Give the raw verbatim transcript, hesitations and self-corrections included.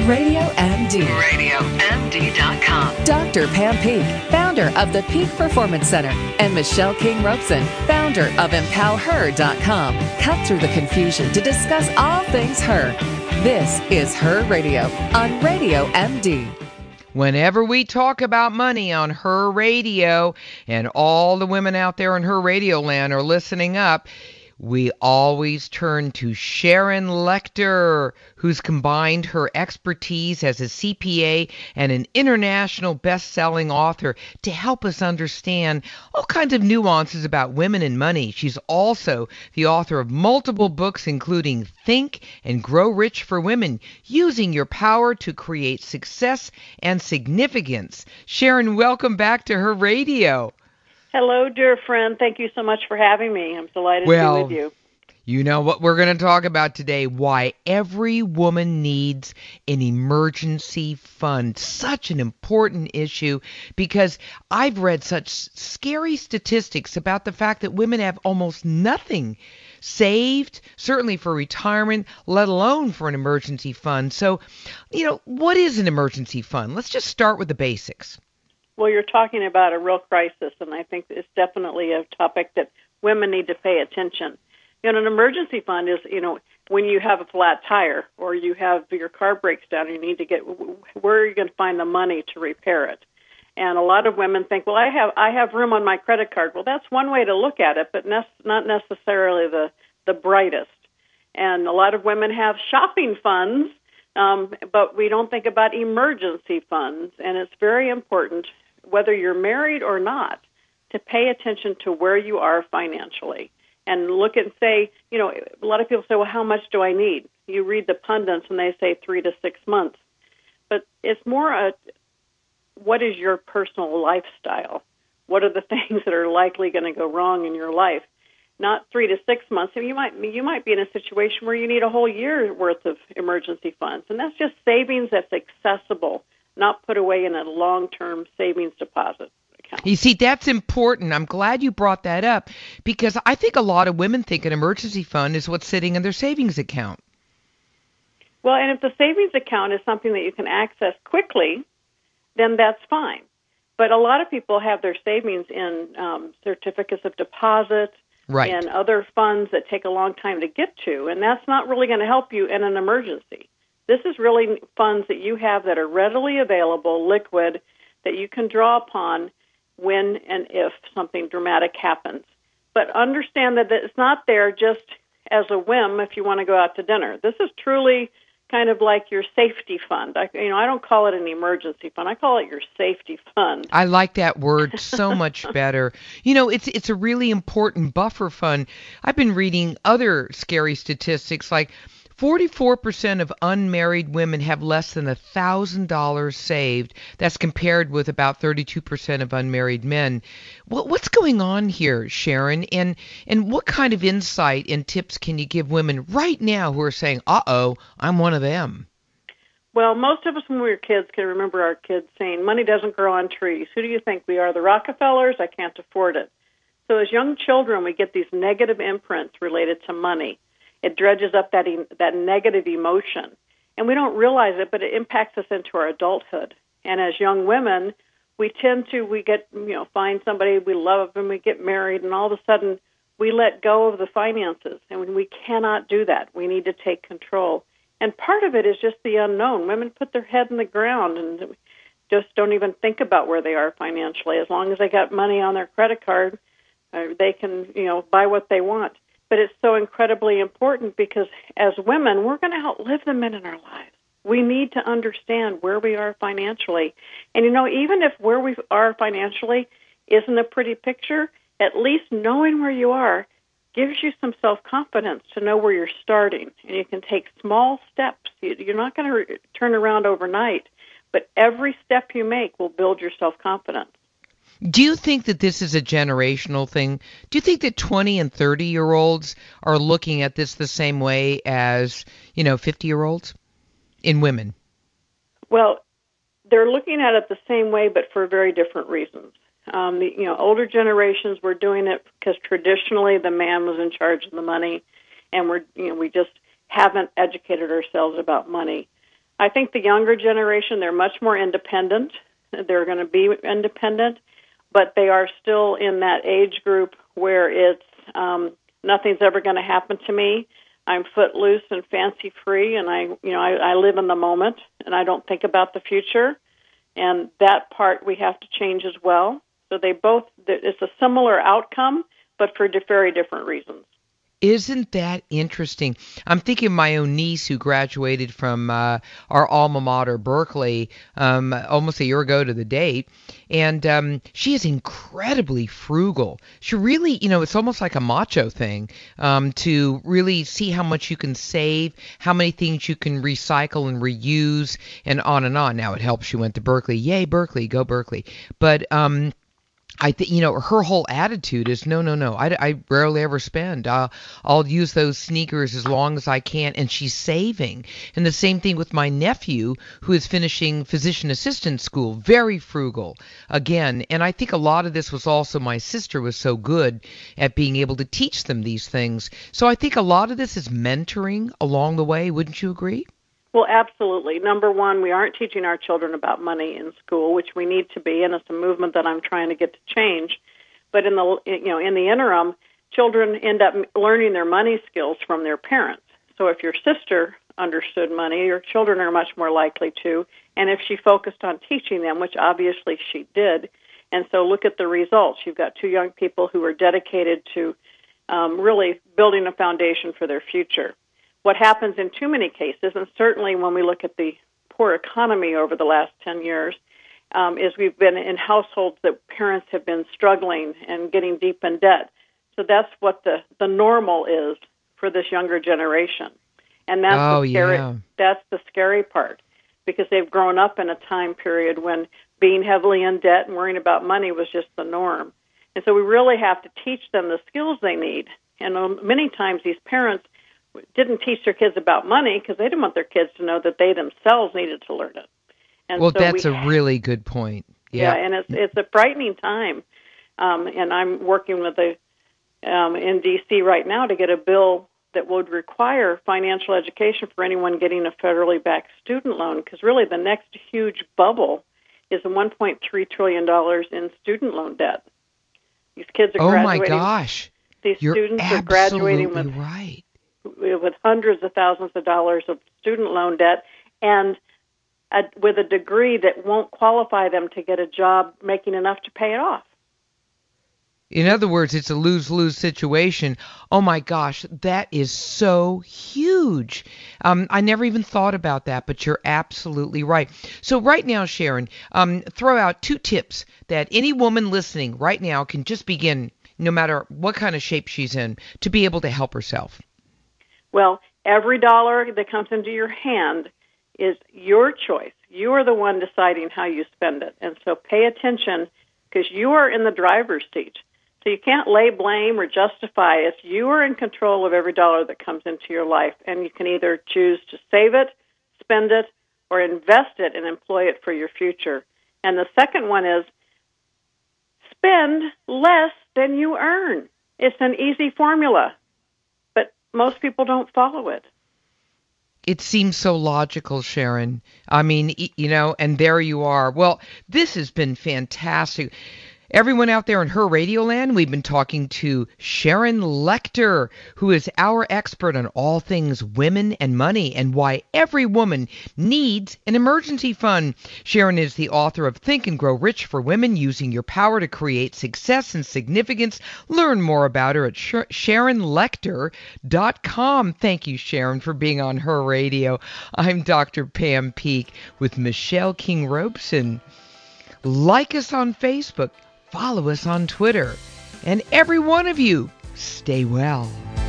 Radio M D. radio M D dot com. Doctor Pam Peak, founder of the Peak Performance Center, and Michelle King-Robeson, founder of empower her dot com, cut through the confusion to discuss all things her. This is Her Radio on Radio M D. Whenever we talk about money on Her Radio, and all the women out there in Her Radio land are listening up, we always turn to Sharon Lechter, who's combined her expertise as a C P A and an international best-selling author to help us understand all kinds of nuances about women and money. She's also the author of multiple books, including Think and Grow Rich for Women, Using Your Power to Create Success and Significance. Sharon, welcome back to Her Radio. Hello, dear friend. Thank you so much for having me. I'm delighted well, to be with you. You know what we're going to talk about today, why every woman needs an emergency fund. Such an important issue because I've read such scary statistics about the fact that women have almost nothing saved, certainly for retirement, let alone for an emergency fund. So, you know, what is an emergency fund? Let's just start with the basics. Well, you're talking about a real crisis, and I think it's definitely a topic that women need to pay attention. You know, an emergency fund is, you know, when you have a flat tire or you have your car breaks down and you need to get, where are you going to find the money to repair it? And a lot of women think, well, I have I have room on my credit card. Well, that's one way to look at it, but ne- not necessarily the, the brightest. And a lot of women have shopping funds, um, but we don't think about emergency funds, and it's very important, whether you're married or not, to pay attention to where you are financially and look and say, you know, a lot of people say, well, how much do I need? You read the pundits and they say three to six months. But it's more a, what is your personal lifestyle? What are the things that are likely going to go wrong in your life? Not three to six months. I mean, you might you might be in a situation where you need a whole year's worth of emergency funds, and that's just savings that's accessible, not put away in a long-term savings deposit account. You see, that's important. I'm glad you brought that up because I think a lot of women think an emergency fund is what's sitting in their savings account. Well, and if the savings account is something that you can access quickly, then that's fine. But a lot of people have their savings in um, certificates of deposit, right, and other funds that take a long time to get to, and that's not really going to help you in an emergency. This is really funds that you have that are readily available, liquid, that you can draw upon when and if something dramatic happens. But understand that it's not there just as a whim if you want to go out to dinner. This is truly kind of like your safety fund. I, you know, I don't call it an emergency fund. I call it your safety fund. I like that word so much better. You know, it's it's a really important buffer fund. I've been reading other scary statistics like forty-four percent of unmarried women have less than one thousand dollars saved. That's compared with about thirty-two percent of unmarried men. What, what's going on here, Sharon? And and what kind of insight and tips can you give women right now who are saying, uh-oh, I'm one of them? Well, most of us when we were kids can remember our kids saying, money doesn't grow on trees. Who do you think we are, the Rockefellers? I can't afford it. So as young children, we get these negative imprints related to money. It dredges up that e- that negative emotion, and we don't realize it, but it impacts us into our adulthood. And as young women, we tend to we get you know find somebody we love and we get married, and all of a sudden we let go of the finances, and we cannot do that. We need to take control. And part of it is just the unknown. Women put their head in the ground and just don't even think about where they are financially. As long as they got money on their credit card, uh, they can you know buy what they want. But it's so incredibly important because as women, we're going to outlive the men in our lives. We need to understand where we are financially. And, you know, even if where we are financially isn't a pretty picture, at least knowing where you are gives you some self-confidence to know where you're starting. And you can take small steps. You're not going to re- turn around overnight, but every step you make will build your self-confidence. Do you think that this is a generational thing? Do you think that twenty and thirty-year-olds are looking at this the same way as, you know, fifty-year-olds in women? Well, they're looking at it the same way, but for very different reasons. Um, the, you know, older generations were doing it because traditionally the man was in charge of the money, and we're, you know, we just haven't educated ourselves about money. I think the younger generation, they're much more independent. They're going to be independent, but they are still in that age group where it's um, nothing's ever going to happen to me. I'm footloose and fancy free, and I, you know, I, I live in the moment, and I don't think about the future. And that part we have to change as well. So they both, it's a similar outcome, but for very different reasons. Isn't that interesting? I'm thinking of my own niece who graduated from uh, our alma mater, Berkeley, um, almost a year ago to the date. And um, she is incredibly frugal. She really, you know, it's almost like a macho thing um, to really see how much you can save, how many things you can recycle and reuse, and on and on. Now, it helps she went to Berkeley. Yay, Berkeley, go Berkeley. But um I think, you know, her whole attitude is, no, no, no, I, I rarely ever spend. Uh, I'll use those sneakers as long as I can, and she's saving. And the same thing with my nephew, who is finishing physician assistant school, very frugal, again. And I think a lot of this was also my sister was so good at being able to teach them these things. So I think a lot of this is mentoring along the way. Wouldn't you agree? Well, absolutely. Number one, we aren't teaching our children about money in school, which we need to be, and it's a movement that I'm trying to get to change. But in the you know in the interim, children end up learning their money skills from their parents. So if your sister understood money, your children are much more likely to. And if she focused on teaching them, which obviously she did, and so look at the results. You've got two young people who are dedicated to um, really building a foundation for their future. What happens in too many cases, and certainly when we look at the poor economy over the last ten years, um, is we've been in households that parents have been struggling and getting deep in debt. So that's what the, the normal is for this younger generation. And that's, oh, the scary, yeah. that's the scary part, because they've grown up in a time period when being heavily in debt and worrying about money was just the norm. And so we really have to teach them the skills they need. And um, many times these parents didn't teach their kids about money because they didn't want their kids to know that they themselves needed to learn it. And well, so that's we, a really good point. Yeah, yeah and it's it's a frightening time. Um, and I'm working with a um, in D C right now to get a bill that would require financial education for anyone getting a federally backed student loan, because really the next huge bubble is one point three trillion dollars in student loan debt. These kids are oh graduating. Oh, my gosh. These You're students are graduating with right. with hundreds of thousands of dollars of student loan debt, and a, with a degree that won't qualify them to get a job making enough to pay it off. In other words, it's a lose-lose situation. Oh, my gosh, that is so huge. Um, I never even thought about that, but you're absolutely right. So right now, Sharon, um, throw out two tips that any woman listening right now can just begin, no matter what kind of shape she's in, to be able to help herself. Well, every dollar that comes into your hand is your choice. You are the one deciding how you spend it. And so pay attention, because you are in the driver's seat. So you can't lay blame or justify it. You are in control of every dollar that comes into your life, and you can either choose to save it, spend it, or invest it and employ it for your future. And the second one is spend less than you earn. It's an easy formula, but most people don't follow it. It seems so logical, Sharon. I mean, you know, and there you are. Well, this has been fantastic. Everyone out there in her radio land, we've been talking to Sharon Lechter, who is our expert on all things women and money and why every woman needs an emergency fund. Sharon is the author of Think and Grow Rich for Women, Using Your Power to Create Success and Significance. Learn more about her at sharon lechter dot com. Thank you, Sharon, for being on her radio. I'm Doctor Pam Peeke with Michelle King Robeson. Like us on Facebook. Follow us on Twitter. And every one of you, stay well.